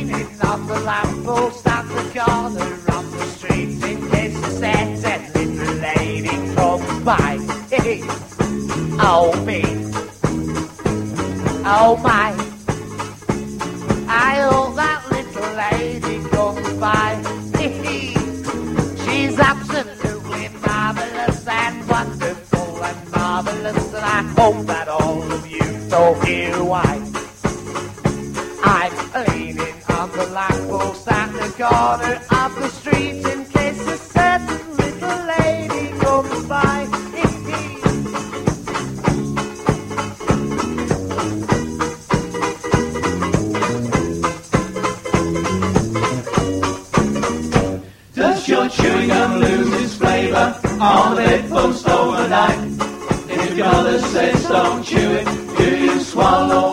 leaning on the lamppost at the corner of the street in case the certain little lady comes by. Oh me, oh my, I hope that little lady comes by. She's absolutely marvellous and wonderful and marvellous, and I hope that all of you know hear why. I'm leaning on the lamppost at the corner of the street in case a certain little lady comes by. Does your chewing gum lose its flavour on the bedpost overnight? If your mother says don't chew it, do you swallow